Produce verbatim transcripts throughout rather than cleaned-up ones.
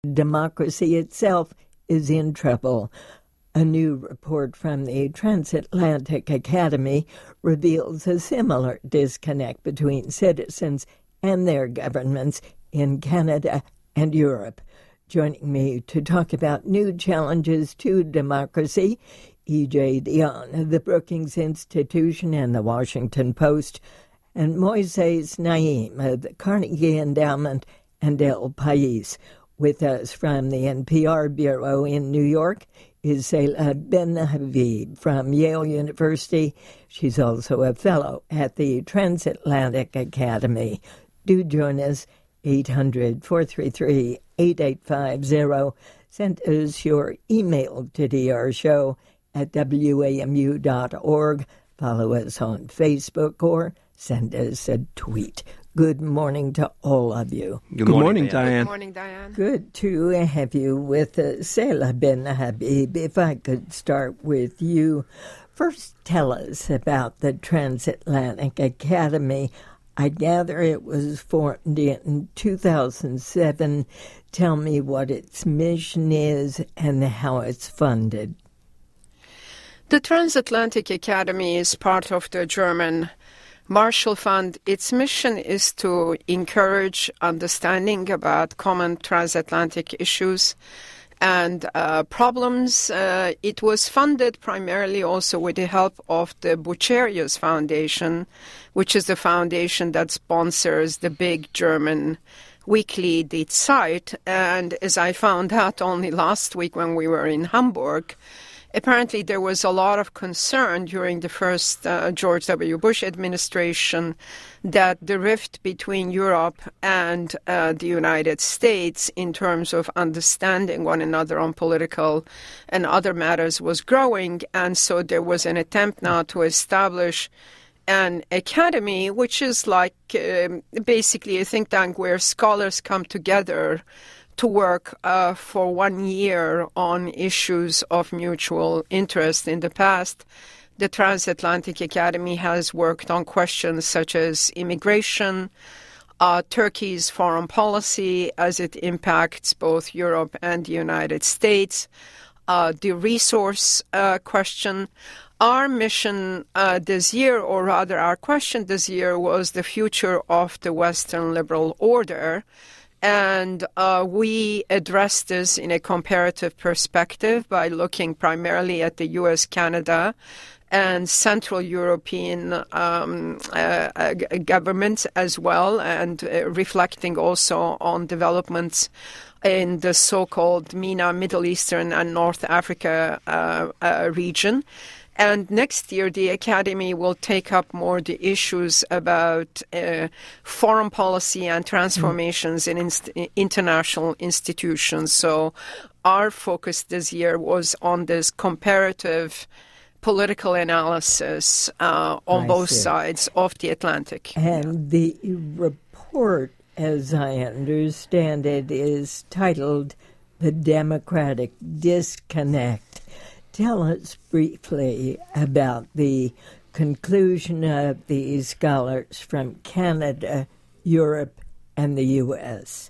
democracy itself is in trouble. A new report from the Transatlantic Academy reveals a similar disconnect between citizens and their governments in Canada and Europe. Joining me to talk about new challenges to democracy, E J Dionne of the Brookings Institution and the Washington Post, and Moises Naim of the Carnegie Endowment and El País. With us from the N P R Bureau in New York is Selah Ben-Habib from Yale University. She's also a fellow at the Transatlantic Academy. Do join us, eight hundred, four three three, eight eight five zero. Send us your email to D R show at W A M U dot org. Follow us on Facebook or send us a tweet. Good morning to all of you. Good, Good morning, morning Diane. Diane. Good morning, Diane. Good to have you with us, Selah Ben-Habib. If I could start with you. First, tell us about the Transatlantic Academy. I gather it was formed in two thousand seven. Tell me what its mission is and how it's funded. The Transatlantic Academy is part of the German Marshall Fund. Its mission is to encourage understanding about common transatlantic issues and uh, problems. Uh, it was funded primarily also with the help of the Bucerius Foundation, which is the foundation that sponsors the big German weekly Die Zeit. And as I found out only last week when we were in Hamburg, apparently there was a lot of concern during the first uh, George W. Bush administration that the rift between Europe and uh, the United States in terms of understanding one another on political and other matters was growing. And so there was an attempt now to establish an academy, which is like uh, basically a think tank where scholars come together to work uh, for one year on issues of mutual interest. In the past, the Transatlantic Academy has worked on questions such as immigration, uh, Turkey's foreign policy as it impacts both Europe and the United States, uh, the resource uh, question. Our mission uh, this year, or rather our question this year, was the future of the Western liberal order. And uh, we addressed this in a comparative perspective by looking primarily at the U S, Canada, and Central European um, uh, uh, governments as well, and uh, reflecting also on developments in the so-called MENA, Middle Eastern and North Africa uh, uh, region. And next year, the Academy will take up more the issues about uh, foreign policy and transformations mm. in inst- international institutions. So our focus this year was on this comparative political analysis uh, on I both see. sides of the Atlantic. And the report, as I understand it, is titled The Democratic Disconnect. Tell us briefly about the conclusion of these scholars from Canada, Europe, and the U S.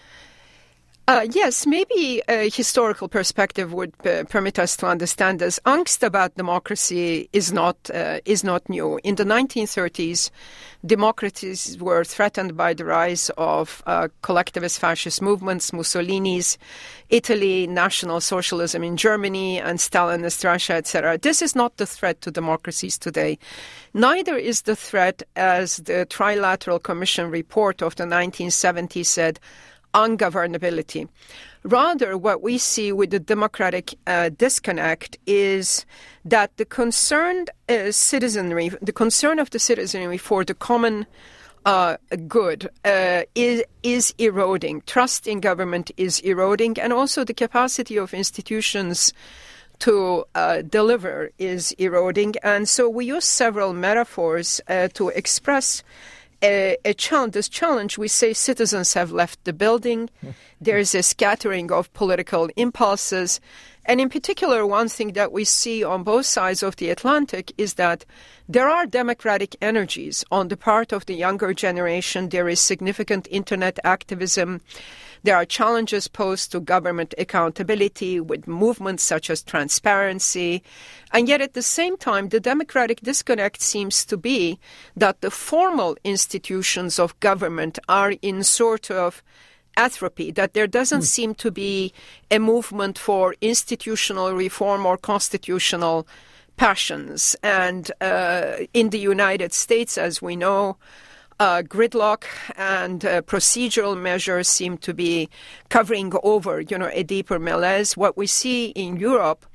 Uh, yes, maybe a historical perspective would uh, permit us to understand this. Angst about democracy is not uh, is not new. In the nineteen thirties, democracies were threatened by the rise of uh, collectivist fascist movements, Mussolini's Italy, National Socialism in Germany, and Stalinist Russia, et cetera. This is not the threat to democracies today. Neither is the threat, as the Trilateral Commission report of the nineteen seventies said, ungovernability. Rather, what we see with the democratic uh, disconnect is that the concerned uh, citizenry, the concern of the citizenry for the common uh, good uh, is, is eroding. Trust in government is eroding, and also the capacity of institutions to uh, deliver is eroding. And so we use several metaphors uh, to express A, a challenge, this challenge. We say citizens have left the building. There is a scattering of political impulses. And in particular, one thing that we see on both sides of the Atlantic is that there are democratic energies on the part of the younger generation. There is significant internet activism. There are challenges posed to government accountability with movements such as transparency. And yet at the same time, the democratic disconnect seems to be that the formal institutions of government are in sort of atrophy, that there doesn't mm. seem to be a movement for institutional reform or constitutional passions. And uh, in the United States, as we know, uh, gridlock and uh, procedural measures seem to be covering over, you know, a deeper malaise. What we see in Europe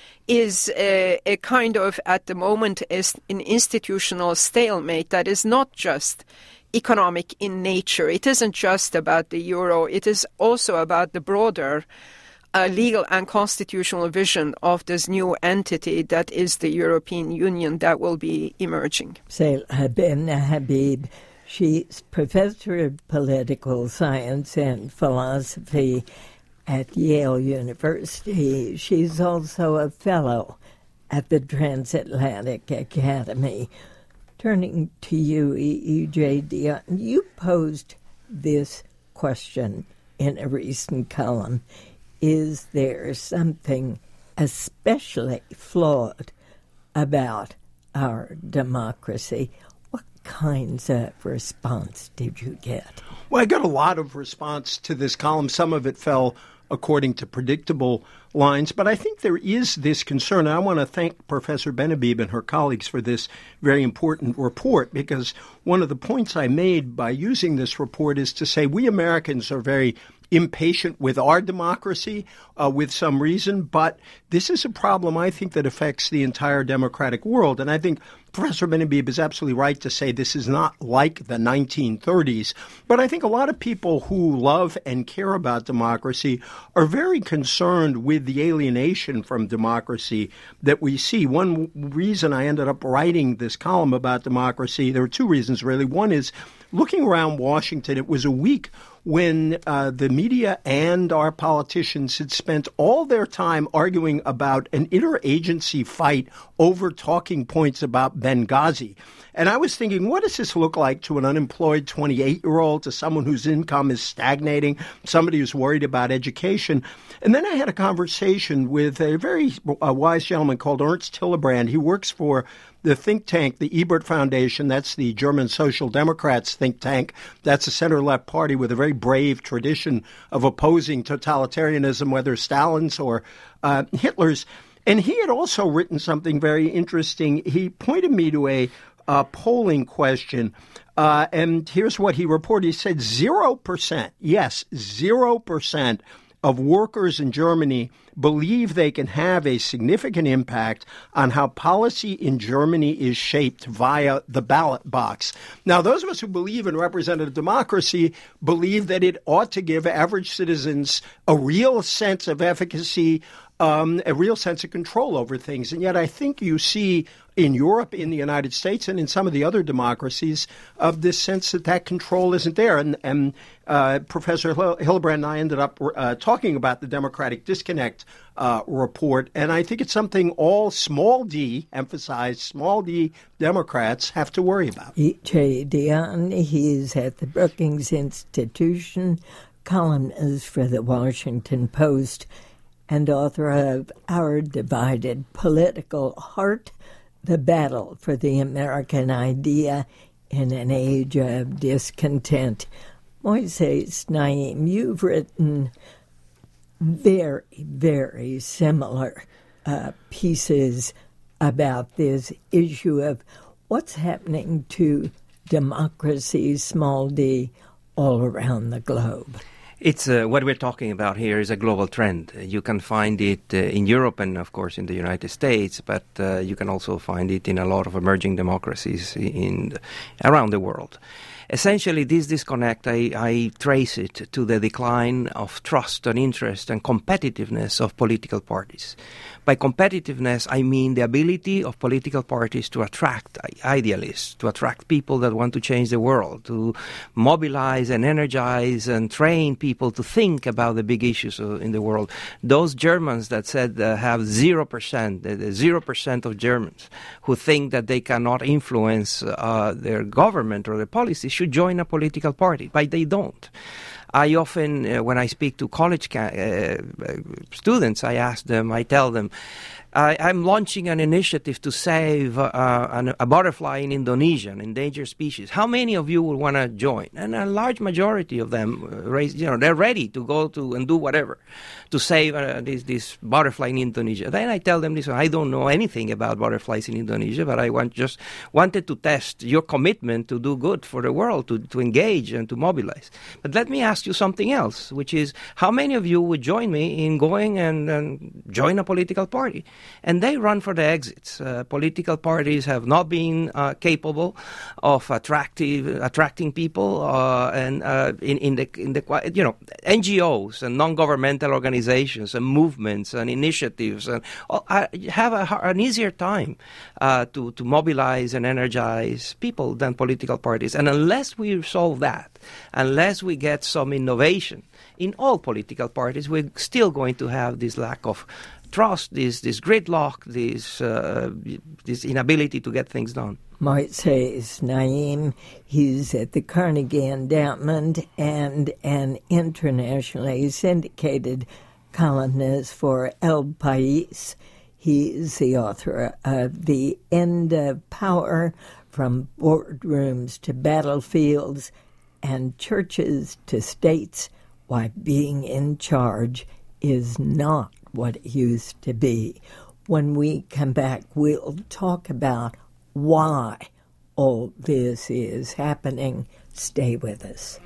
is a, a kind of, at the moment, is an institutional stalemate that is not just economic in nature. It isn't just about the euro. It is also about the broader uh, legal and constitutional vision of this new entity that is the European Union that will be emerging. Sela Ben Habib, she's professor of political science and philosophy at Yale University. She's also a fellow at the Transatlantic Academy. Turning to you, E J Dionne, you posed this question in a recent column. Is there something especially flawed about our democracy? What kinds of response did you get? Well, I got a lot of response to this column. Some of it fell according to predictable lines. But I think there is this concern. And I want to thank Professor Ben-Habib and her colleagues for this very important report, because one of the points I made by using this report is to say we Americans are very impatient with our democracy uh, with some reason, but this is a problem, I think, that affects the entire democratic world. And I think Professor Ben-Habib is absolutely right to say this is not like the nineteen thirties, but I think a lot of people who love and care about democracy are very concerned with the alienation from democracy that we see. One reason I ended up writing this column about democracy, there are two reasons really. One is looking around Washington, it was a week when uh, the media and our politicians had spent all their time arguing about an interagency fight over talking points about Benghazi. And I was thinking, what does this look like to an unemployed twenty-eight-year-old, to someone whose income is stagnating, somebody who's worried about education? And then I had a conversation with a very uh, wise gentleman called Ernst Hillebrand. He works for the think tank, the Ebert Foundation. That's the German Social Democrats think tank. That's a center-left party with a very brave tradition of opposing totalitarianism, whether Stalin's or uh, Hitler's. And he had also written something very interesting. He pointed me to a uh, polling question, uh, and here's what he reported. He said zero percent, yes, zero percent of workers in Germany believe they can have a significant impact on how policy in Germany is shaped via the ballot box. Now, those of us who believe in representative democracy believe that it ought to give average citizens a real sense of efficacy, um, a real sense of control over things. And yet I think you see in Europe, in the United States, and in some of the other democracies, of this sense that that control isn't there. And, and uh, Professor Hillebrand and I ended up uh, talking about the Democratic Disconnect uh, report, and I think it's something all small d, emphasize small d, Democrats have to worry about. E J Dionne, he's at the Brookings Institution, columnist for the Washington Post, and author of Our Divided Political Heart, The Battle for the American Idea in an Age of Discontent. Moises Naim, you've written very, very similar uh, pieces about this issue of what's happening to democracy, small d, all around the globe. It's uh, what we're talking about here is a global trend. You can find it uh, in Europe and, of course, in the United States, but uh, you can also find it in a lot of emerging democracies in the, around the world. Essentially, this disconnect, I, I trace it to the decline of trust and interest and competitiveness of political parties. By competitiveness, I mean the ability of political parties to attract idealists, to attract people that want to change the world, to mobilize and energize and train people to think about the big issues in the world. Those Germans that said uh, have zero percent, the zero percent of Germans who think that they cannot influence uh, their government or their policy should join a political party, but they don't. I often, uh, when I speak to college ca- uh, students, I ask them, I tell them, I, I'm launching an initiative to save uh, an, a butterfly in Indonesia, an endangered species. How many of you will want to join? And a large majority of them, uh, raise, you know, they're ready to go to and do whatever to save uh, this, this butterfly in Indonesia. Then I tell them this: I don't know anything about butterflies in Indonesia, but I want just wanted to test your commitment to do good for the world, to, to engage and to mobilize. But let me ask you something else, which is, how many of you would join me in going and, and join a political party? And they run for the exits. Uh, political parties have not been uh, capable of attractive, attracting people, uh, and uh, in, in the in the you know N G Os and non-governmental organizations and movements and initiatives and uh, have a, an easier time uh, to to mobilize and energize people than political parties. And unless we solve that, unless we get some innovation in all political parties, we're still going to have this lack of trust, this this gridlock, this uh, this inability to get things done. Moises Naim, he's at the Carnegie Endowment and an internationally syndicated columnist for El País. He's the author of The End of Power, From Boardrooms to Battlefields and Churches to States, Why Being in Charge is Not What It Used to Be. When we come back, we'll talk about why all this is happening. Stay with us.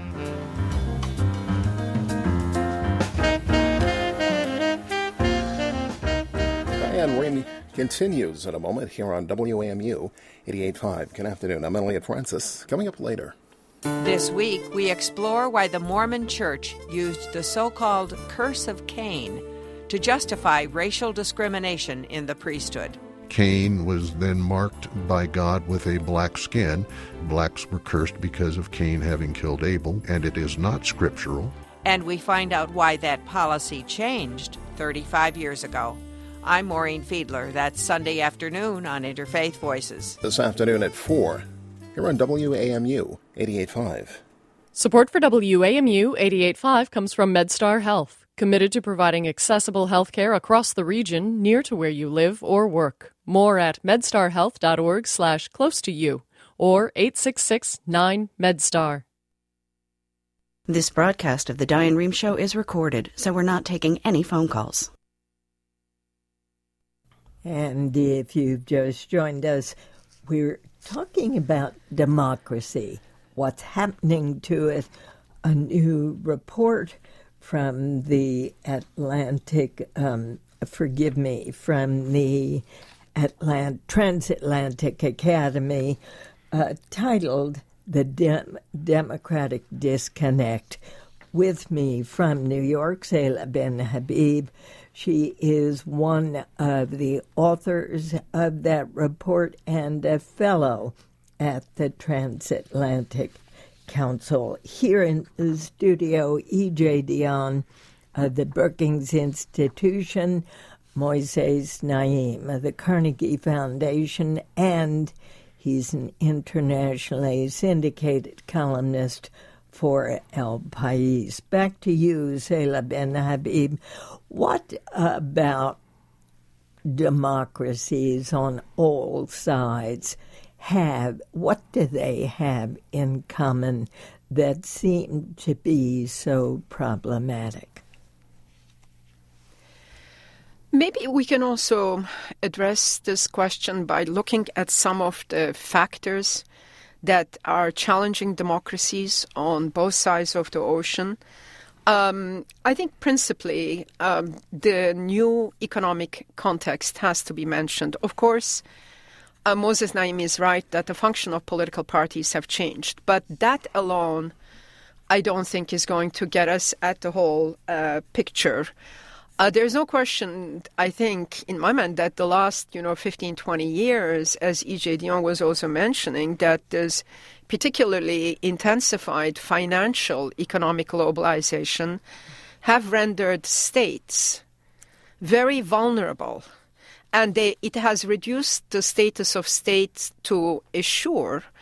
Diane Rehm continues in a moment here on W A M U eighty-eight point five. Good afternoon. I'm Elliot Francis. Coming up later. This week, we explore why the Mormon Church used the so-called Curse of Cain to justify racial discrimination in the priesthood. Cain was then marked by God with a black skin. Blacks were cursed because of Cain having killed Abel, and it is not scriptural. And we find out why that policy changed thirty-five years ago. I'm Maureen Fiedler. That's Sunday afternoon on Interfaith Voices. This afternoon at four, here on W A M U eighty-eight point five. Support for W A M U eighty-eight point five comes from MedStar Health, committed to providing accessible health care across the region near to where you live or work. More at medstarhealth.org slash close to you or eight six six nine MedStar. This broadcast of the Diane Rehm Show is recorded, so we're not taking any phone calls. And if you've just joined us, we're talking about democracy, what's happening to it. A new report from the Atlantic, um, forgive me, from the Atlant- Transatlantic Academy, uh, titled The Dem- Democratic Disconnect. With me from New York, Selah Ben Habib. She is one of the authors of that report and a fellow at the Transatlantic Council. Here in the studio, E J Dionne of the Brookings Institution, Moises Naim of the Carnegie Foundation, and he's an internationally syndicated columnist for El País. Back to you, Selah Ben Habib. What about democracies on all sides have, what do they have in common that seem to be so problematic? Maybe we can also address this question by looking at some of the factors that are challenging democracies on both sides of the ocean. Um, I think principally um, the new economic context has to be mentioned. Of course, uh, Moises Naim is right that the function of political parties have changed, but that alone I don't think is going to get us at the whole uh, picture. Uh, there's no question, I think, in my mind, that the last, you know, fifteen, twenty years, as E J Dionne was also mentioning, that there's particularly intensified financial economic globalization have rendered states very vulnerable. And they, it has reduced the status of states to assure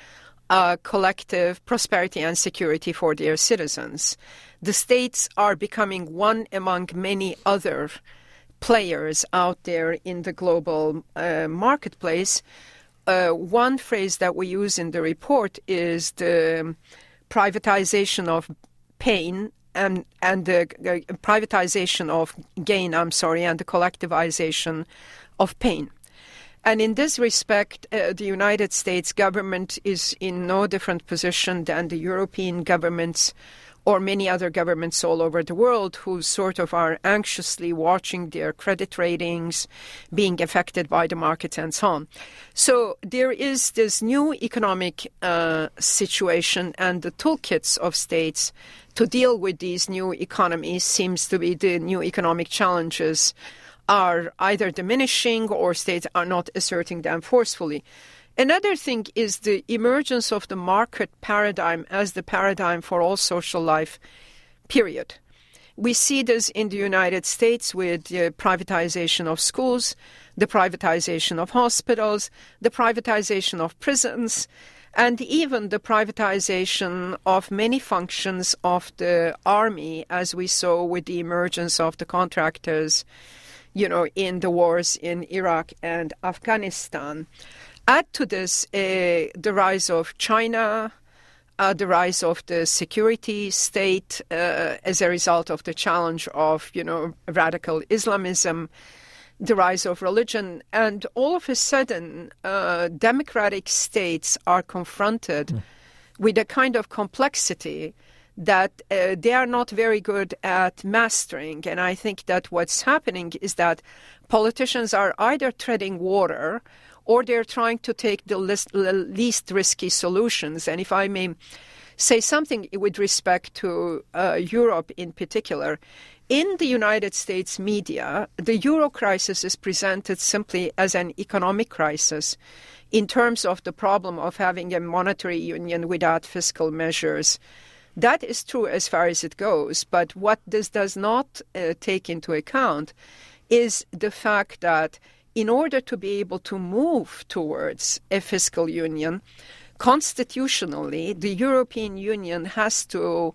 uh, collective prosperity and security for their citizens. The states are becoming one among many other players out there in the global uh, marketplace. Uh, one phrase that we use in the report is the privatization of pain and and the uh, privatization of gain, I'm sorry, and the collectivization of pain. And in this respect, uh, the United States government is in no different position than the European governments or many other governments all over the world who sort of are anxiously watching their credit ratings being affected by the market and so on. So there is this new economic uh, situation, and the toolkits of states to deal with these new economies seems to be the new economic challenges are either diminishing or states are not asserting them forcefully. Another thing is the emergence of the market paradigm as the paradigm for all social life, period. We see this in the United States with the privatization of schools, the privatization of hospitals, the privatization of prisons, and even the privatization of many functions of the army, as we saw with the emergence of the contractors, you know, in the wars in Iraq and Afghanistan. Add to this uh, the rise of China, uh, the rise of the security state uh, as a result of the challenge of, you know, radical Islamism, the rise of religion, and all of a sudden, uh, democratic states are confronted mm. with a kind of complexity that uh, they are not very good at mastering. And I think that what's happening is that politicians are either treading water or they're trying to take the least, least risky solutions. And if I may say something with respect to uh, Europe in particular, in the United States media, the euro crisis is presented simply as an economic crisis in terms of the problem of having a monetary union without fiscal measures. That is true as far as it goes, but what this does not uh, take into account is the fact that in order to be able to move towards a fiscal union, constitutionally, the European Union has to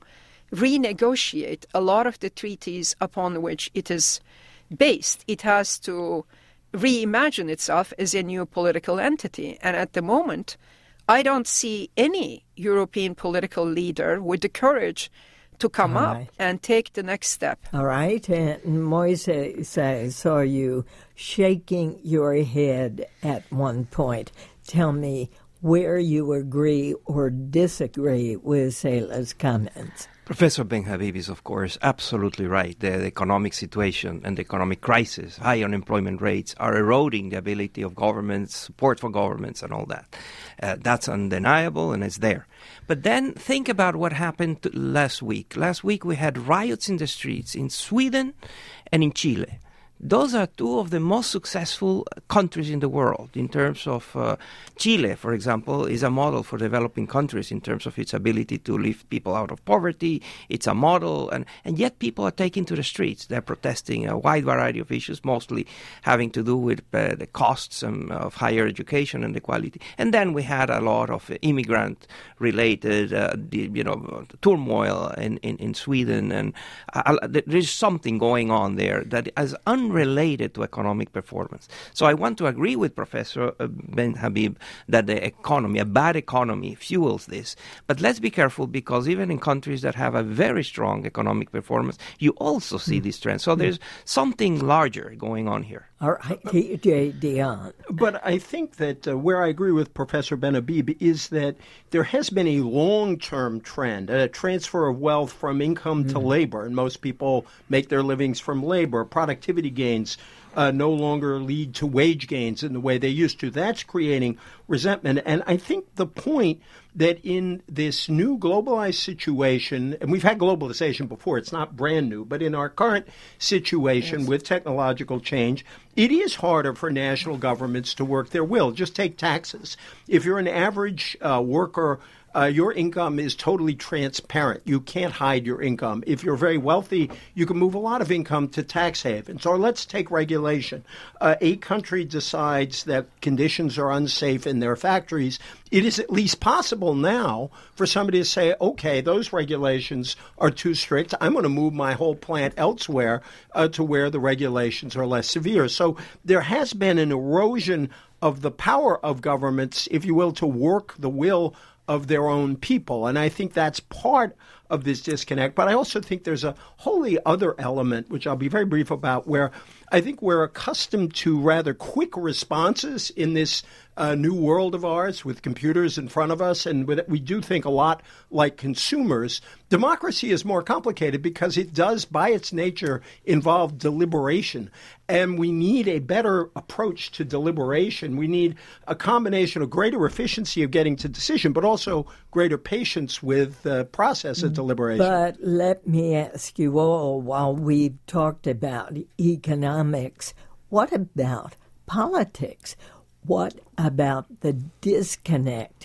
renegotiate a lot of the treaties upon which it is based. It has to reimagine itself as a new political entity. And at the moment, I don't see any European political leader with the courage to come All up right. and take the next step. All right. And Moises, I saw you shaking your head at one point. Tell me where you agree or disagree with Selah's comments. Professor Ben-Habib is, of course, absolutely right. The, the economic situation and the economic crisis, high unemployment rates, are eroding the ability of governments, support for governments and all that. Uh, that's undeniable and it's there. But then think about what happened last week. Last week we had riots in the streets in Sweden and in Chile. Those are two of the most successful countries in the world in terms of uh, Chile, for example, is a model for developing countries in terms of its ability to lift people out of poverty. It's a model, and, and yet people are taking to the streets. They're protesting a wide variety of issues, mostly having to do with uh, the costs um, of higher education and the quality. And then we had a lot of uh, immigrant-related uh, the, you know, turmoil in, in, in Sweden. And uh, there's something going on there that is unrelated related to economic performance. So I want to agree with Professor Ben-Habib that the economy, a bad economy, fuels this. But let's be careful, because even in countries that have a very strong economic performance, you also see mm. this trend. So there's something larger going on here. All right, T J Dionne. But I think that uh, where I agree with Professor Ben-Habib is that there has been a long-term trend, a transfer of wealth from income mm. to labor, and most people make their livings from labor. Productivity gains uh, no longer lead to wage gains in the way they used to. That's creating resentment. And I think the point that in this new globalized situation, and we've had globalization before, it's not brand new, but in our current situation yes. with technological change, it is harder for national governments to work their will. Just take taxes. If you're an average uh, worker Uh, your income is totally transparent. You can't hide your income. If you're very wealthy, you can move a lot of income to tax havens. Or let's take regulation. Uh, a country decides that conditions are unsafe in their factories. It is at least possible now for somebody to say, okay, those regulations are too strict. I'm going to move my whole plant elsewhere uh, to where the regulations are less severe. So there has been an erosion of the power of governments, if you will, to work the will of their own people. And I think that's part of this disconnect. But I also think there's a wholly other element, which I'll be very brief about, where I think we're accustomed to rather quick responses in this uh, new world of ours with computers in front of us, and with, we do think a lot like consumers. Democracy is more complicated because it does, by its nature, involve deliberation. And we need a better approach to deliberation. We need a combination of greater efficiency of getting to decision, but also greater patience with the process of deliberation. But let me ask you all, while we've talked about economics, what about politics? What about the disconnect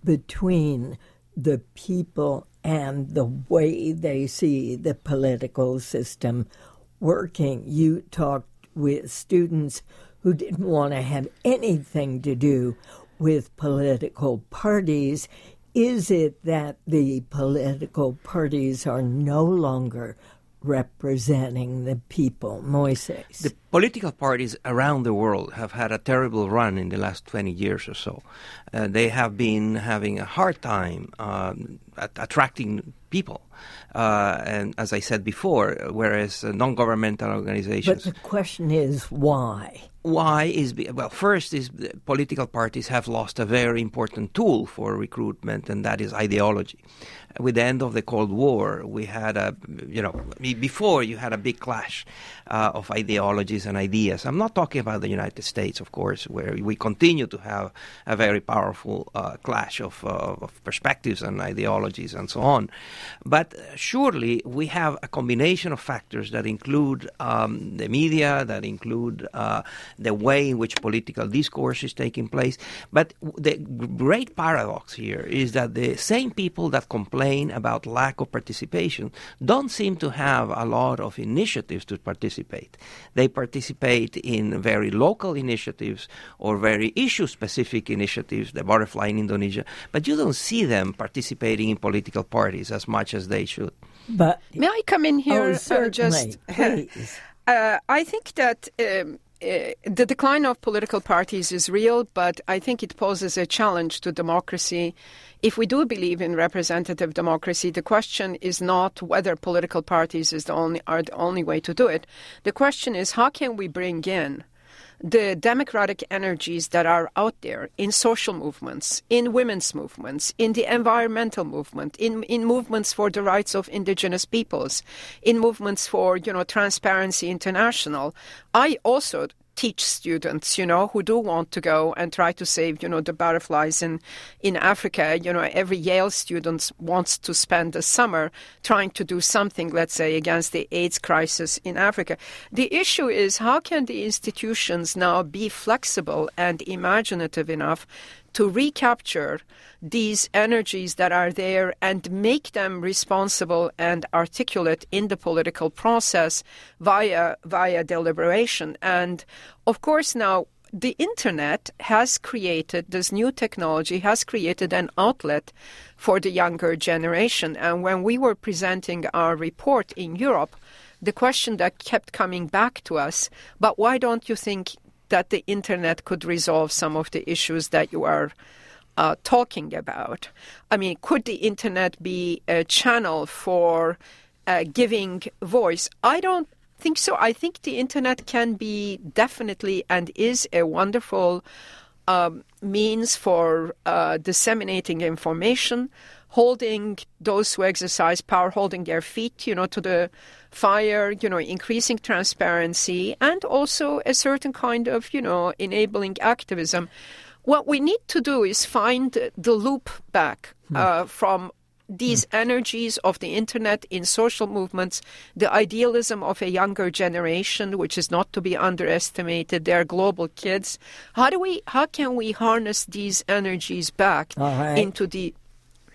between the people and the way they see the political system working? You talked with students who didn't want to have anything to do with political parties. Is it that the political parties are no longer representing the people? Moises. The political parties around the world have had a terrible run in the last twenty years or so. Uh, they have been having a hard time um, at attracting people. Uh, and as I said before, whereas uh, non-governmental organizations... But the question is why? Why is, well, first is political parties have lost a very important tool for recruitment, and that is ideology. With the end of the Cold War, we had a, you know, before you had a big clash uh, of ideologies and ideas. I'm not talking about the United States, of course, where we continue to have a very powerful uh, clash of, uh, of perspectives and ideologies and so on. But surely we have a combination of factors that include um, the media, that include uh, the way in which political discourse is taking place. But the great paradox here is that the same people that complain about lack of participation don't seem to have a lot of initiatives to participate. They participate in very local initiatives or very issue-specific initiatives, the butterfly in Indonesia, but you don't see them participating in political parties as much as they should. But may I come in here? Oh, certainly. Uh, just, Please. Uh, I think that um, uh, the decline of political parties is real, but I think it poses a challenge to democracy. If we do believe in representative democracy, the question is not whether political parties is the only are the only way to do it. The question is, how can we bring in the democratic energies that are out there in social movements, in women's movements, in the environmental movement, in, in movements for the rights of indigenous peoples, in movements for, you know, Transparency International. I also teach students, you know, who do want to go and try to save, you know, the butterflies in, in Africa. You know, every Yale student wants to spend the summer trying to do something, let's say, against the AIDS crisis in Africa. The issue is, how can the institutions now be flexible and imaginative enough to recapture these energies that are there and make them responsible and articulate in the political process via via deliberation. And of course now the internet has created, this new technology has created an outlet for the younger generation. And when we were presenting our report in Europe, the question that kept coming back to us, but why don't you think that the internet could resolve some of the issues that you are uh, talking about? I mean, could the internet be a channel for uh, giving voice? I don't think so. I think the internet can be definitely and is a wonderful um, means for uh, disseminating information, holding those who exercise power, holding their feet, you know, to the fire, you know, increasing transparency, and also a certain kind of, you know, enabling activism. What we need to do is find the loop back uh, from these energies of the internet in social movements, the idealism of a younger generation, which is not to be underestimated. They're global kids. How do we? How can we harness these energies back All right. into the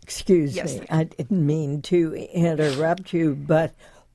excuse Yes. me, I didn't mean to interrupt you, but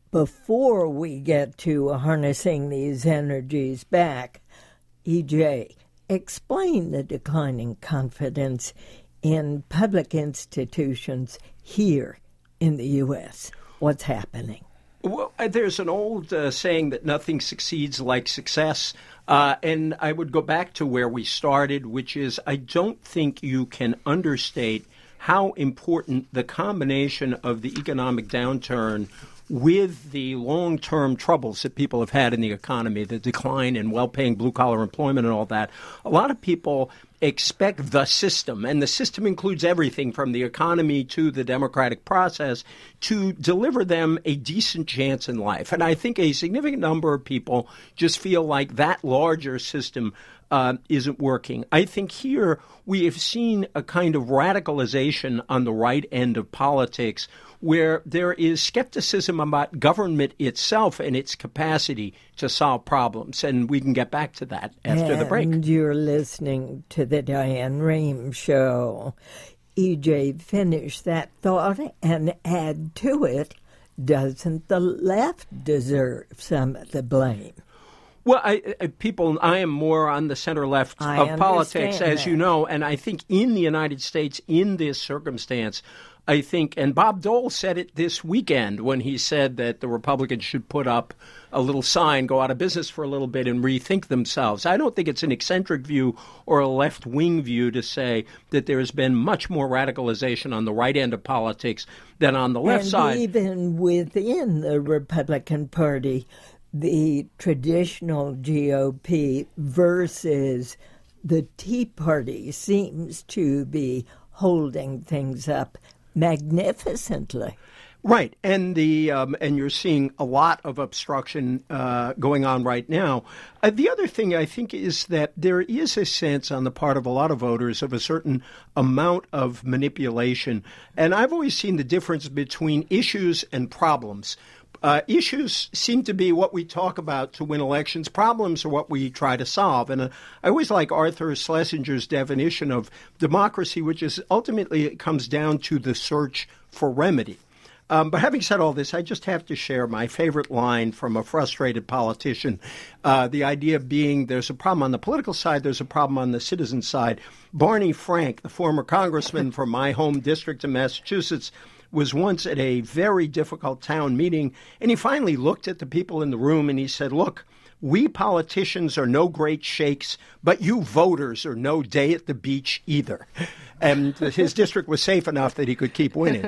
before we get to harnessing these energies back, E J, explain the declining confidence in public institutions here in the U S. What's happening? Well, there's an old uh, saying that nothing succeeds like success. Uh, and I would go back to where we started, which is I don't think you can understate how important the combination of the economic downturn with the long-term troubles that people have had in the economy, the decline in well-paying blue-collar employment and all that. A lot of people expect the system, and the system includes everything from the economy to the democratic process, to deliver them a decent chance in life. And I think a significant number of people just feel like that larger system uh, isn't working. I think here we have seen a kind of radicalization on the right end of politics where there is skepticism about government itself and its capacity to solve problems. And we can get back to that after and the break. And you're listening to the Diane Rehm Show. E J, finish that thought and add to it, doesn't the left deserve some of the blame? Well, I, I, people, I am more on the center left I of politics, that. as you know, and I think in the United States, in this circumstance, I think, and Bob Dole said it this weekend when he said that the Republicans should put up a little sign, go out of business for a little bit and rethink themselves. I don't think it's an eccentric view or a left-wing view to say that there has been much more radicalization on the right end of politics than on the left and side. Even within the Republican Party, the traditional G O P versus the Tea Party seems to be holding things up magnificently. Right, and the um, and you're seeing a lot of obstruction uh, going on right now. Uh, the other thing I think is that there is a sense on the part of a lot of voters of a certain amount of manipulation, and I've always seen the difference between issues and problems. Uh, issues seem to be what we talk about to win elections. Problems are what we try to solve. And uh, I always like Arthur Schlesinger's definition of democracy, which is ultimately it comes down to the search for remedy. Um, but having said all this, I just have to share my favorite line from a frustrated politician, uh, the idea being there's a problem on the political side, there's a problem on the citizen side. Barney Frank, the former congressman from my home district in Massachusetts, was once at a very difficult town meeting, and he finally looked at the people in the room and he said, look, we politicians are no great shakes, but you voters are no day at the beach either. And his district was safe enough that he could keep winning.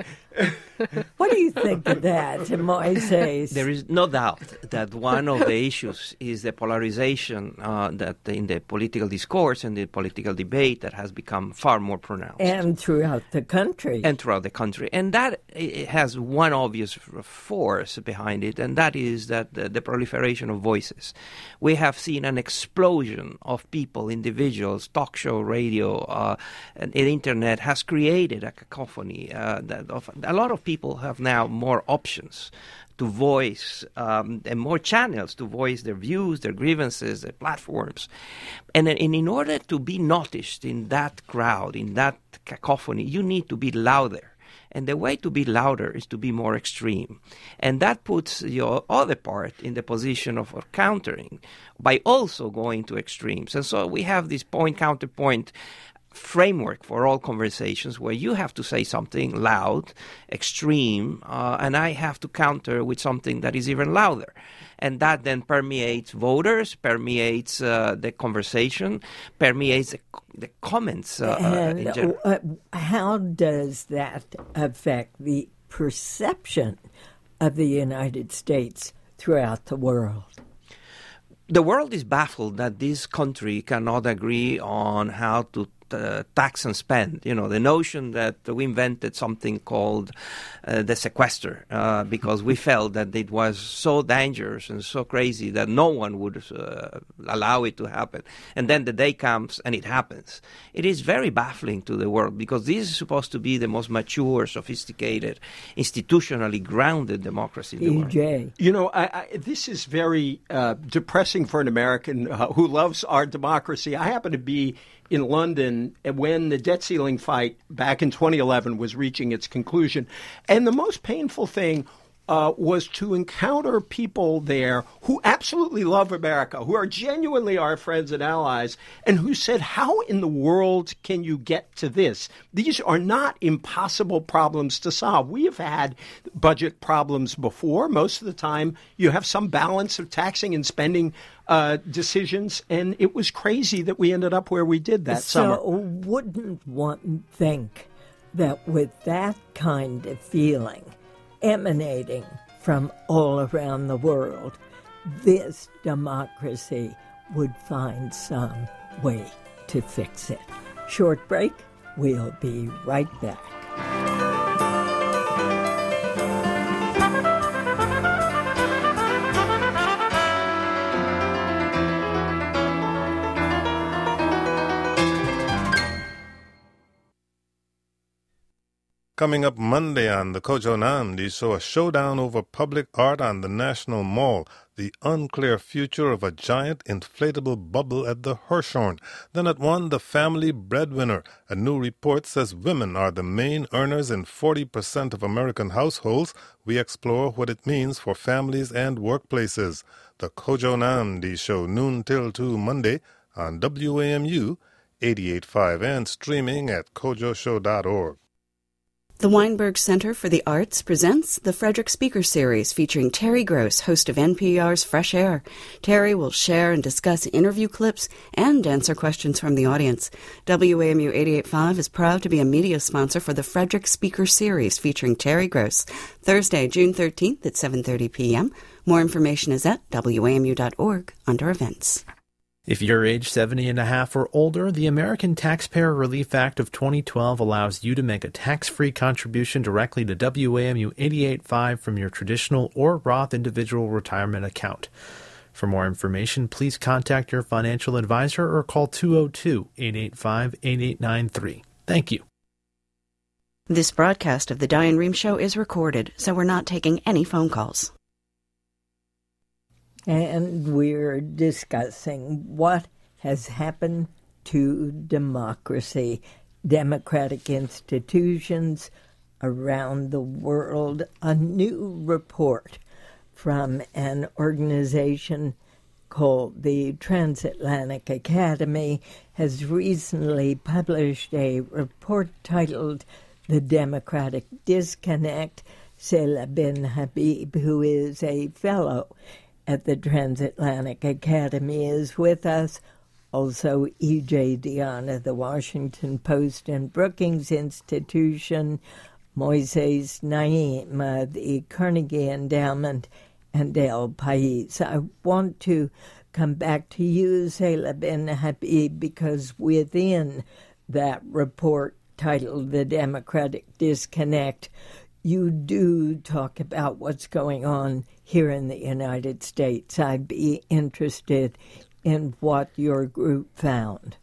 What do you think of that, Moises? There is no doubt that one of the issues is the polarization uh, that in the political discourse and the political debate that has become far more pronounced. And throughout the country. And throughout the country. And that it has one obvious force behind it, and that is that the, the proliferation of voices. We have seen an explosion of people, individuals, talk show, radio, uh, and the internet has created a cacophony uh, that of a lot of people have now more options to voice um, and more channels to voice their views, their grievances, their platforms. And, and in order to be noticed in that crowd, in that cacophony, you need to be louder. And the way to be louder is to be more extreme. And that puts your other part in the position of countering by also going to extremes. And so we have this point-counterpoint framework for all conversations where you have to say something loud, extreme, uh, and I have to counter with something that is even louder. And that then permeates voters, permeates uh, the conversation, permeates the, the comments uh, and in general. Uh, how does that affect the perception of the United States throughout the world? The world is baffled that this country cannot agree on how to Uh, tax and spend. You know, the notion that we invented something called uh, the sequester uh, because we felt that it was so dangerous and so crazy that no one would uh, allow it to happen. And then the day comes and it happens. It is very baffling to the world because this is supposed to be the most mature, sophisticated, institutionally grounded democracy in the world. E J. You know, I, I, this is very uh, depressing for an American uh, who loves our democracy. I happen to be in London when the debt ceiling fight back in twenty eleven was reaching its conclusion. And the most painful thing Uh, was to encounter people there who absolutely love America, who are genuinely our friends and allies, and who said, how in the world can you get to this? These are not impossible problems to solve. We have had budget problems before. Most of the time, you have some balance of taxing and spending uh, decisions, and it was crazy that we ended up where we did that so summer. So wouldn't one think that with that kind of feeling emanating from all around the world, this democracy would find some way to fix it? Short break. We'll be right back. Coming up Monday on the Kojo Nandi Show, a showdown over public art on the National Mall, the unclear future of a giant inflatable bubble at the Hirshhorn. Then at one, the family breadwinner. A new report says women are the main earners in forty percent of American households. We explore what it means for families and workplaces. The Kojo Nandi Show, noon till two Monday on W A M U eighty-eight point five and streaming at kojo show dot org. The Weinberg Center for the Arts presents the Frederick Speaker Series featuring Terry Gross, host of N P R's Fresh Air. Terry will share and discuss interview clips and answer questions from the audience. W A M U eighty-eight point five is proud to be a media sponsor for the Frederick Speaker Series featuring Terry Gross, Thursday, June thirteenth at seven thirty p.m. More information is at W A M U dot org under events. If you're age seventy and a half or older, the American Taxpayer Relief Act of twenty twelve allows you to make a tax-free contribution directly to W A M U eighty-eight point five from your traditional or Roth individual retirement account. For more information, please contact your financial advisor or call two oh two, eight eight five, eight eight nine three. Thank you. This broadcast of the Diane Rehm Show is recorded, so we're not taking any phone calls. And we're discussing what has happened to democracy, democratic institutions around the world. A new report from an organization called the Transatlantic Academy has recently published a report titled The Democratic Disconnect. Selah bin Habib, who is a fellow at the Transatlantic Academy, is with us. Also, E J Dionne, the Washington Post and Brookings Institution, Moises Naim, uh, the Carnegie Endowment, and El País. I want to come back to you, Selah bin Habib, because within that report titled The Democratic Disconnect, you do talk about what's going on here in the United States. I'd be interested in what your group found.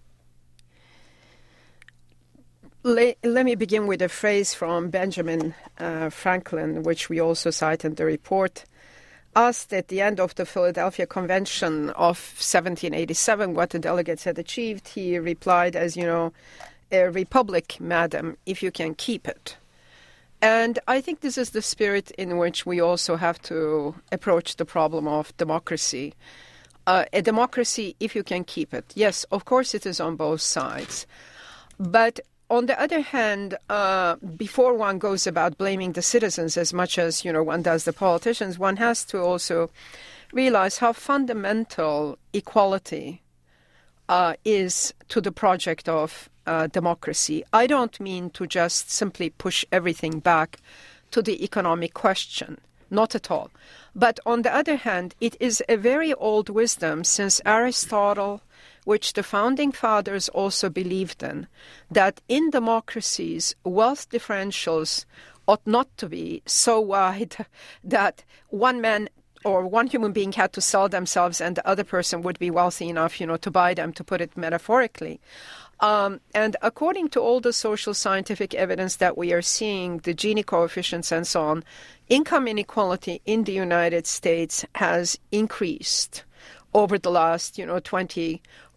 Let, let me begin with a phrase from Benjamin uh, Franklin, which we also cite in the report. Asked at the end of the Philadelphia Convention of seventeen eighty-seven what the delegates had achieved, he replied, as you know, a republic, madam, if you can keep it. And I think this is the spirit in which we also have to approach the problem of democracy. Uh, a democracy, if you can keep it. Yes, of course it is on both sides. But on the other hand, uh, before one goes about blaming the citizens as much as, you know, one does the politicians, one has to also realize how fundamental equality uh, is to the project of Uh, democracy. I don't mean to just simply push everything back to the economic question. Not at all. But on the other hand, it is a very old wisdom since Aristotle, which the founding fathers also believed in, that in democracies, wealth differentials ought not to be so wide that one man or one human being had to sell themselves and the other person would be wealthy enough, you know, to buy them, to put it metaphorically. Um, and according to all the social scientific evidence that we are seeing, the Gini coefficients and so on, income inequality in the United States has increased over the last, you know, twenty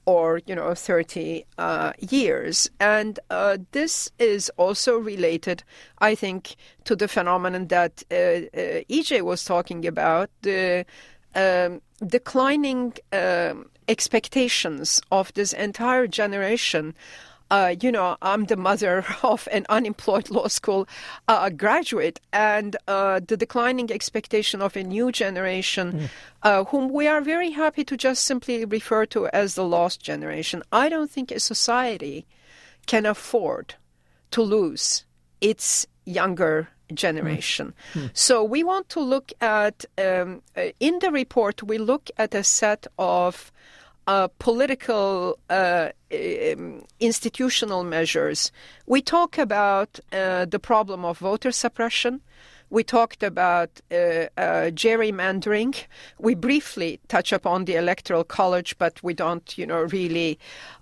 or, you know, thirty uh, years. And uh, this is also related, I think, to the phenomenon that uh, uh, E J was talking about, the um, declining um, expectations of this entire generation. Uh, you know, I'm the mother of an unemployed law school uh, graduate, and uh, the declining expectation of a new generation, mm. uh, whom we are very happy to just simply refer to as the lost generation. I don't think a society can afford to lose its younger generation. Mm. So we want to look at, um, in the report, we look at a set of Uh, political uh, um, institutional measures. We talk about uh, the problem of voter suppression. We talked about uh, uh, gerrymandering. We briefly touch upon the Electoral College, but we don't, you know, really,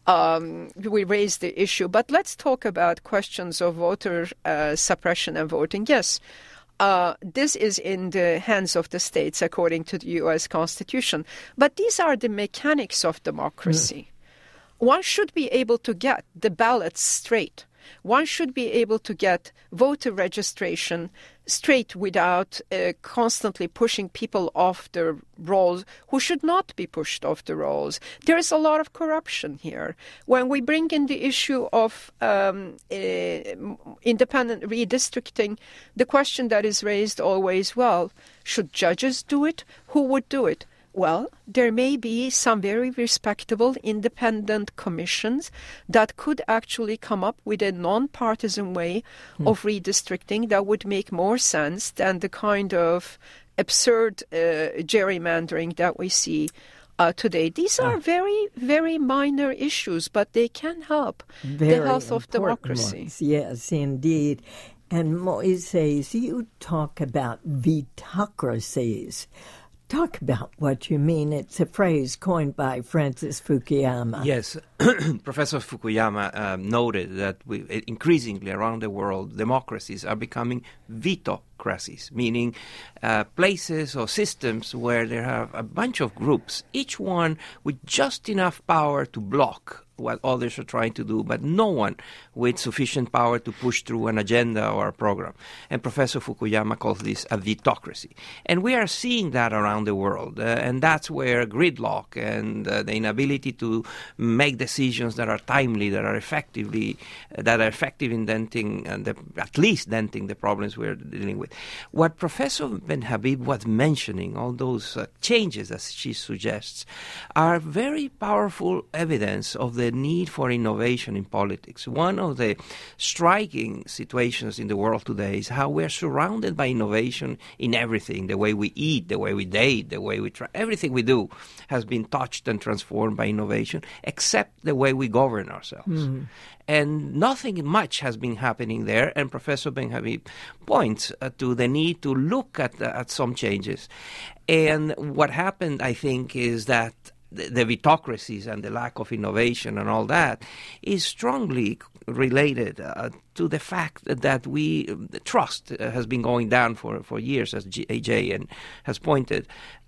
um, we raise the issue. But let's talk about questions of voter uh, suppression and voting. Yes. Uh, this is in the hands of the states, according to the U S Constitution. But these are the mechanics of democracy. Mm. One should be able to get the ballots straight. One should be able to get voter registration straight without uh, constantly pushing people off the rolls who should not be pushed off the rolls. There is a lot of corruption here. When we bring in the issue of um, uh, independent redistricting, the question that is raised always, well, should judges do it? Who would do it? Well, there may be some very respectable independent commissions that could actually come up with a non-partisan way mm. of redistricting that would make more sense than the kind of absurd uh, gerrymandering that we see uh, today. These are very, very minor issues, but they can help very the health of democracy. Ones. Yes, indeed. And Moises, you talk about vetocracies. Talk about what you mean. It's a phrase coined by Francis Fukuyama. Yes, Professor Fukuyama um, noted that we, increasingly around the world, democracies are becoming vetocracies, meaning uh, places or systems where there are a bunch of groups, each one with just enough power to block what others are trying to do, but no one with sufficient power to push through an agenda or a program. And Professor Fukuyama calls this a vetocracy. And we are seeing that around the world, uh, and that's where gridlock and uh, the inability to make decisions that are timely, that are effectively, uh, that are effective in denting, uh, the, at least denting the problems we're dealing with. What Professor Benhabib was mentioning, all those uh, changes, as she suggests, are very powerful evidence of the the need for innovation in politics. One of the striking situations in the world today is how we're surrounded by innovation in everything. The way we eat, the way we date, the way we try, everything we do has been touched and transformed by innovation, except the way we govern ourselves. Mm-hmm. And nothing much has been happening there. And Professor Benhabib points uh, to the need to look at, uh, at some changes. And what happened, I think, is that the vetocracies and the lack of innovation and all that is strongly related uh, to the fact that we the trust uh, has been going down for, for years, as A J and has pointed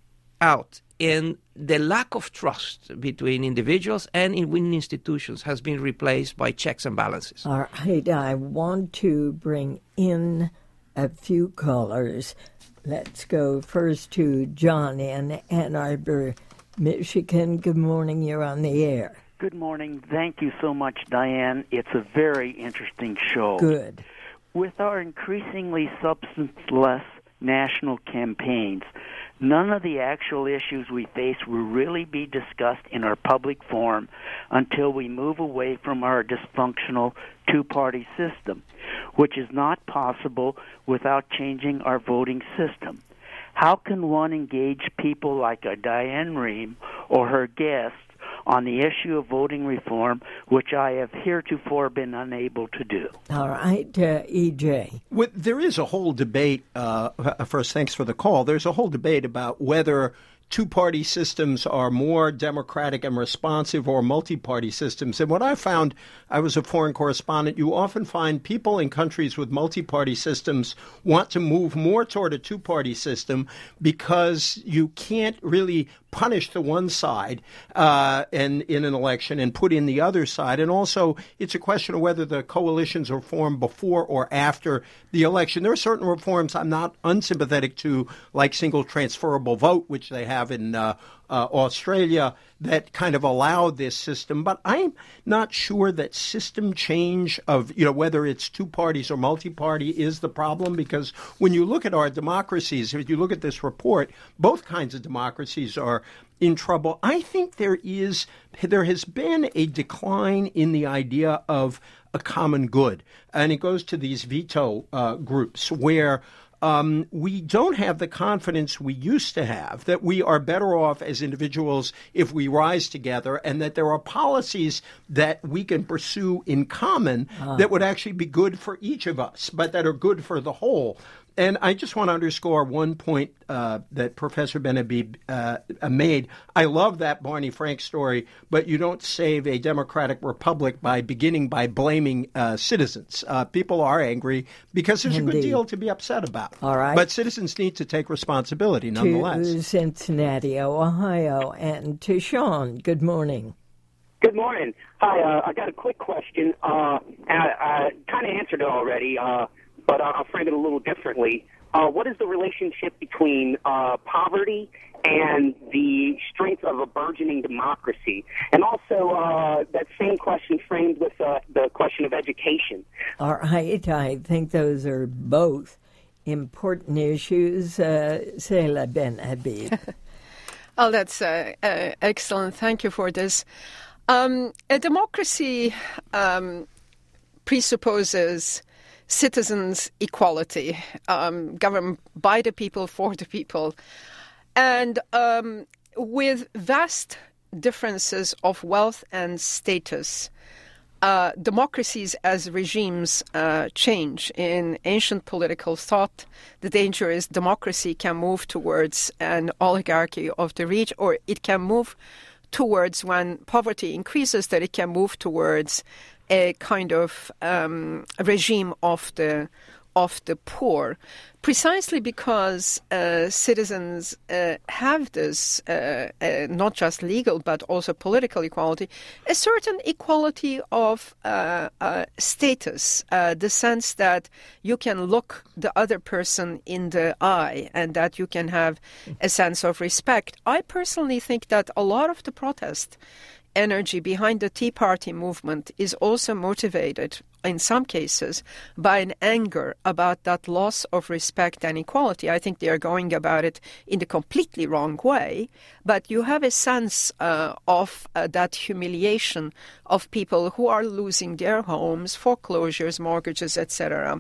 out. And the lack of trust between individuals and in institutions has been replaced by checks and balances. All right, I want to bring in a few callers. Let's go first to John in Ann Arbor, Michigan. Good morning. You're on the air. Good morning. Thank you so much, Diane. It's a very interesting show. Good. With our increasingly substance-less national campaigns, none of the actual issues we face will really be discussed in our public forum until we move away from our dysfunctional two-party system, which is not possible without changing our voting system. How can one engage people like a Diane Rehm or her guests on the issue of voting reform, which I have heretofore been unable to do? All right, uh, E J. Well, there is a whole debate. Uh, first, thanks for the call. There's a whole debate about whether two-party systems are more democratic and responsive or multi-party systems. And what I found, I was a foreign correspondent, you often find people in countries with multi-party systems want to move more toward a two-party system because you can't really punish the one side uh, and in an election and put in the other side. And also, it's a question of whether the coalitions are formed before or after the election. There are certain reforms I'm not unsympathetic to, like single transferable vote, which they have in uh, uh, Australia, that kind of allow this system. But I'm not sure that system change of, you know, whether it's two parties or multi-party is the problem, because when you look at our democracies, if you look at this report, both kinds of democracies are in trouble. I think there is, there has been a decline in the idea of a common good. And it goes to these veto uh, groups where Um, we don't have the confidence we used to have that we are better off as individuals if we rise together, and that there are policies that we can pursue in common uh. that would actually be good for each of us, but that are good for the whole. And I just want to underscore one point uh, that Professor Benabibe uh, made. I love that Barney Frank story, but you don't save a democratic republic by beginning by blaming uh, citizens. Uh, people are angry because there's Indeed. a good deal to be upset about. All right. But citizens need to take responsibility nonetheless. To Cincinnati, Ohio, and to Sean, good morning. Good morning. Hi, uh, I got a quick question. Uh, and I, I kind of answered it already, uh, but I'll frame it a little differently. Uh, what is the relationship between uh, poverty and the strength of a burgeoning democracy? And also uh, that same question framed with uh, the question of education. All right. I think those are both important issues. Uh, Selah Ben-Habib. Oh, that's uh, uh, excellent. Thank you for this. Um, a democracy um, presupposes citizens' equality, um, governed by the people, for the people. And um, with vast differences of wealth and status, uh, democracies as regimes uh, change. In ancient political thought, the danger is democracy can move towards an oligarchy of the rich, or it can move towards, when poverty increases, that it can move towards a kind of um, regime of the of the poor, precisely because uh, citizens uh, have this, uh, uh, not just legal but also political equality, a certain equality of uh, uh, status, uh, the sense that you can look the other person in the eye and that you can have a sense of respect. I personally think that a lot of the protest energy behind the Tea Party movement is also motivated, in some cases, by an anger about that loss of respect and equality. I think they are going about it in the completely wrong way, but you have a sense uh, of uh, that humiliation of people who are losing their homes, foreclosures, mortgages, et cetera.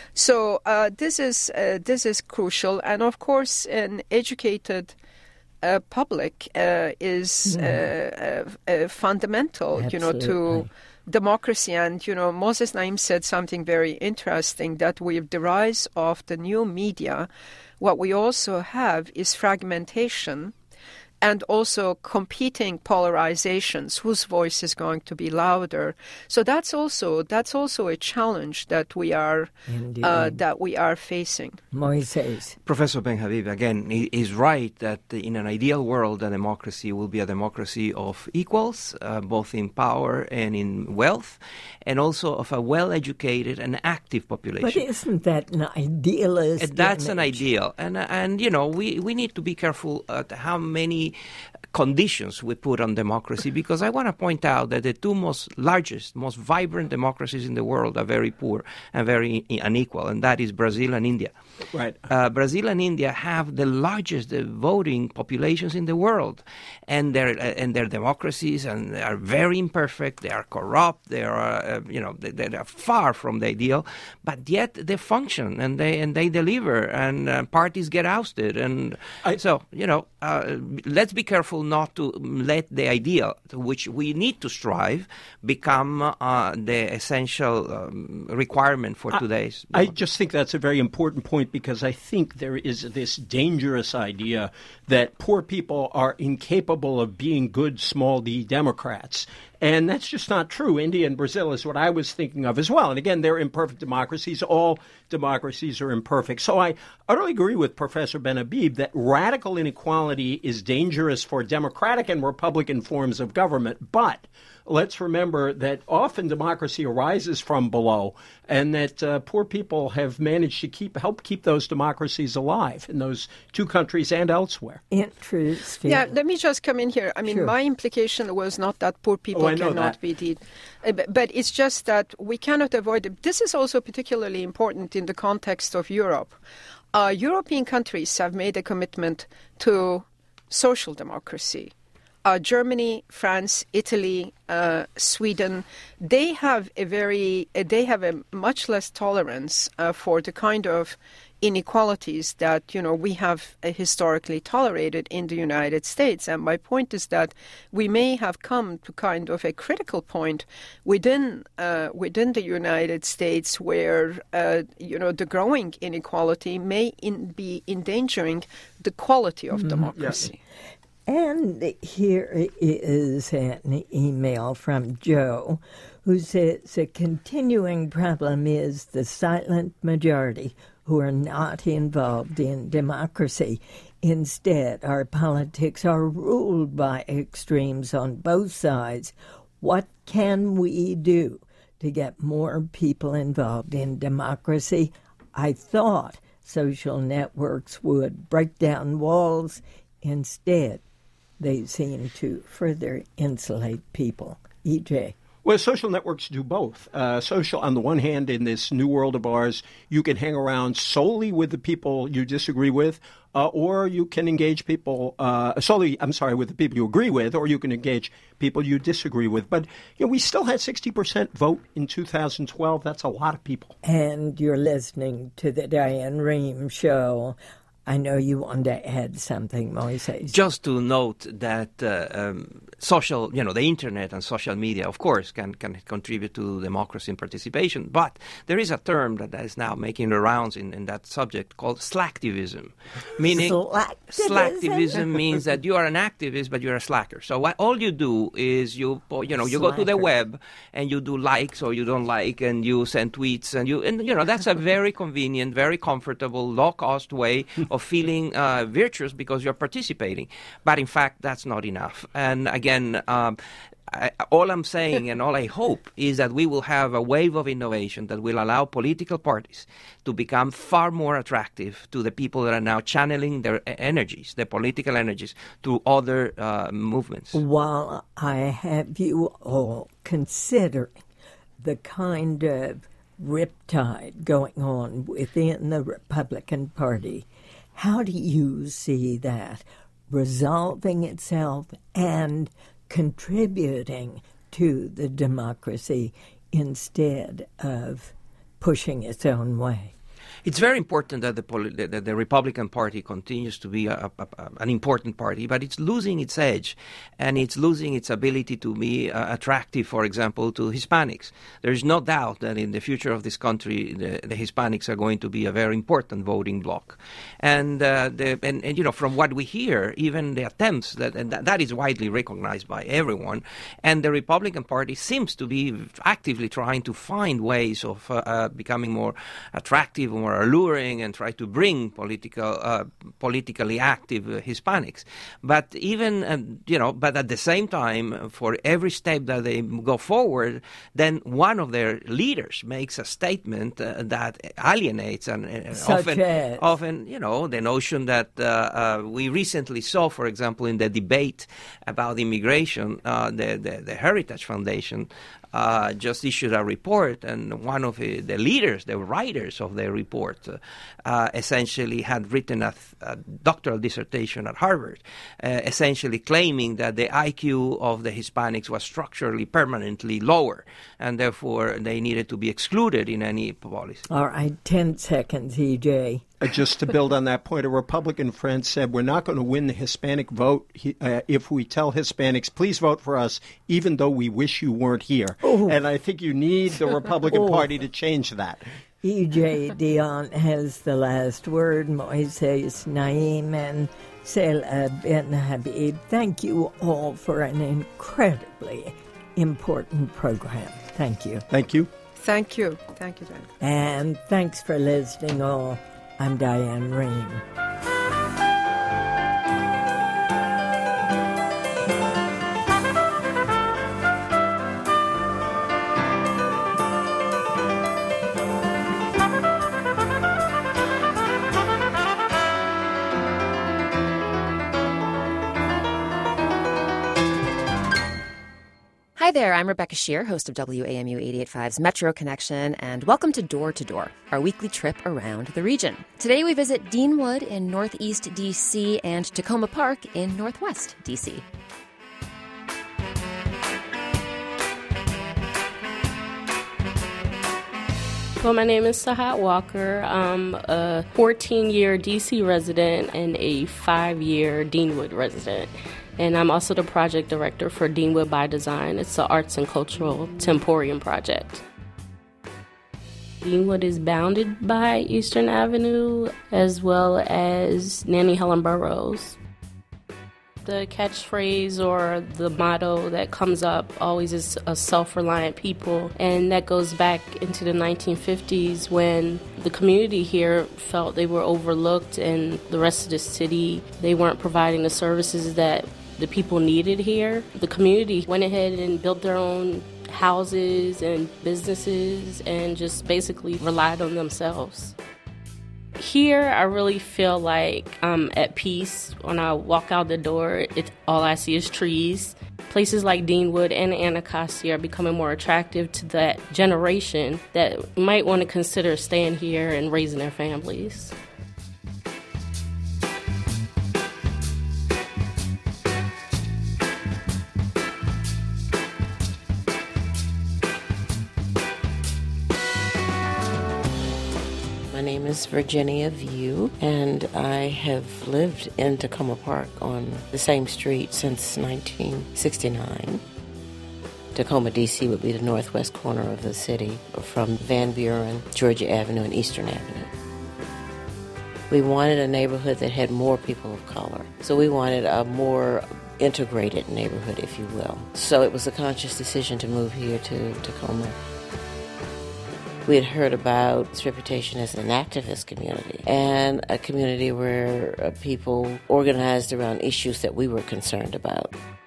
So uh, this is uh, this is crucial, and of course, an educated Uh, public uh, is uh, uh, uh, fundamental, Absolutely. you know, to democracy. And, you know, Moses Naim said something very interesting, that with the rise of the new media, what we also have is fragmentation and also competing polarizations, whose voice is going to be louder. So that's also that's also a challenge that we are uh, that we are facing. Moises. Professor Ben-Habib again is right that in an ideal world, a democracy will be a democracy of equals, uh, both in power and in wealth, and also of a well-educated and active population. But isn't that an idealist And that's image? an ideal, and and you know we we need to be careful at how many conditions we put on democracy, because I want to point out that the two most largest, most vibrant democracies in the world are very poor and very unequal, and that is Brazil and India. Right. Uh, Brazil and India have the largest uh, voting populations in the world, and their uh, and their democracies and they are very imperfect. They are corrupt. They are uh, you know they, they are far from the ideal, but yet they function and they and they deliver, and uh, parties get ousted, and I, so you know. uh, let's be careful not to let the idea to which we need to strive become uh, the essential um, requirement for I, today's. I just think that's a very important point, because I think there is this dangerous idea that poor people are incapable of being good small d Democrats. And that's just not true. India and Brazil is what I was thinking of as well. And again, they're imperfect democracies. All democracies are imperfect. So I utterly agree with Professor Ben-Habib that radical inequality is dangerous for democratic and Republican forms of government. But let's remember that often democracy arises from below, and that uh, poor people have managed to keep help keep those democracies alive in those two countries and elsewhere. Interesting. Yeah, let me just come in here. I mean, Sure. my implication was not that poor people Oh, I know cannot that. be did, uh, but, but it's just that we cannot avoid it. This is also particularly important in the context of Europe. Uh, European countries have made a commitment to social democracy. Uh, Germany, France, Italy, uh, Sweden, they have a very, uh, they have a much less tolerance uh, for the kind of inequalities that, you know, we have uh, historically tolerated in the United States. And my point is that we may have come to kind of a critical point within uh, within the United States where, uh, you know, the growing inequality may in, be endangering the quality of democracy. Yes. And here is an email from Joe, who says a continuing problem is the silent majority who are not involved in democracy. Instead, our politics are ruled by extremes on both sides. What can we do to get more people involved in democracy? I thought social networks would break down walls. Instead, they seem to further insulate people. E J. Well, social networks do both. Uh, social, on the one hand, in this new world of ours, you can hang around solely with the people you disagree with, uh, or you can engage people uh, solely, I'm sorry, with the people you agree with, or you can engage people you disagree with. But you know, we still had sixty percent vote in two thousand twelve. That's a lot of people. And you're listening to the Diane Rehm Show. I know you want to add something, Moises. Just to note that uh, um, social, you know, the internet and social media, of course, can, can contribute to democracy and participation. But there is a term that is now making the rounds in, in that subject called slacktivism. Meaning, Slacktivism? slacktivism means that you are an activist, but you're a slacker. So what, all you do is you, you know, you go to the web and you do likes or you don't like, and you send tweets, and you, and you know, that's a very convenient, very comfortable, low-cost way of feeling uh, virtuous because you're participating. But in fact, that's not enough. And again, um, I, all I'm saying and all I hope is that we will have a wave of innovation that will allow political parties to become far more attractive to the people that are now channeling their energies, their political energies, to other uh, movements. While I have you all considering the kind of riptide going on within the Republican Party, how do you see that resolving itself and contributing to the democracy instead of pushing its own way? It's very important that the, poli- that the Republican Party continues to be a, a, a, an important party, but it's losing its edge, and it's losing its ability to be uh, attractive, for example, to Hispanics. There's no doubt that in the future of this country, the, the Hispanics are going to be a very important voting bloc. And, uh, the, and, and, you know, from what we hear, even the attempts, that, and that, that is widely recognized by everyone, and the Republican Party seems to be actively trying to find ways of uh, uh, becoming more attractive, more alluring, and try to bring political, uh, politically active uh, Hispanics. But even, uh, you know, but at the same time, for every step that they go forward, then one of their leaders makes a statement uh, that alienates, and uh, Such often, as? often, you know, the notion that uh, uh, we recently saw, for example, in the debate about immigration, uh, the, the the Heritage Foundation Uh, just issued a report, and one of the, the leaders, the writers of the report, Davenport uh, uh, essentially had written a, a doctoral dissertation at Harvard, uh, essentially claiming that the I Q of the Hispanics was structurally permanently lower, and therefore they needed to be excluded in any policy. All right, ten seconds, E J. Uh, just to build on that point, a Republican friend said, we're not going to win the Hispanic vote he, uh, if we tell Hispanics, please vote for us, even though we wish you weren't here. Oh. And I think you need the Republican oh. Party to change that. E J Dionne has the last word. Moises Naim and Salah Ben Habib, thank you all for an incredibly important program. Thank you. Thank you. Thank you. Thank you, Dan. And thanks for listening all. I'm Diane Rain. Hi there, I'm Rebecca Shear, host of W A M U eighty-eight point five's Metro Connection, and welcome to Door to Door, our weekly trip around the region. Today we visit Deanwood in northeast D C and Tacoma Park in northwest D C. Well, my name is Sahat Walker. I'm a fourteen-year D C resident and a five-year Deanwood resident. And I'm also the project director for Deanwood by Design. It's an arts and cultural temporium project. Deanwood is bounded by Eastern Avenue as well as Nannie Helen Burroughs. The catchphrase or the motto that comes up always is a self-reliant people, and that goes back into the nineteen fifties when the community here felt they were overlooked and the rest of the city, they weren't providing the services that the people needed here. The community went ahead and built their own houses and businesses and just basically relied on themselves. Here, I really feel like I'm at peace. When I walk out the door, it, all I see is trees. Places like Deanwood and Anacostia are becoming more attractive to that generation that might want to consider staying here and raising their families. My name is Virginia View, and I have lived in Tacoma Park on the same street since nineteen sixty-nine. Tacoma, D C would be the northwest corner of the city from Van Buren, Georgia Avenue, and Eastern Avenue. We wanted a neighborhood that had more people of color, so we wanted a more integrated neighborhood, if you will. So it was a conscious decision to move here to Tacoma. We had heard about its reputation as an activist community and a community where uh, people organized around issues that we were concerned about.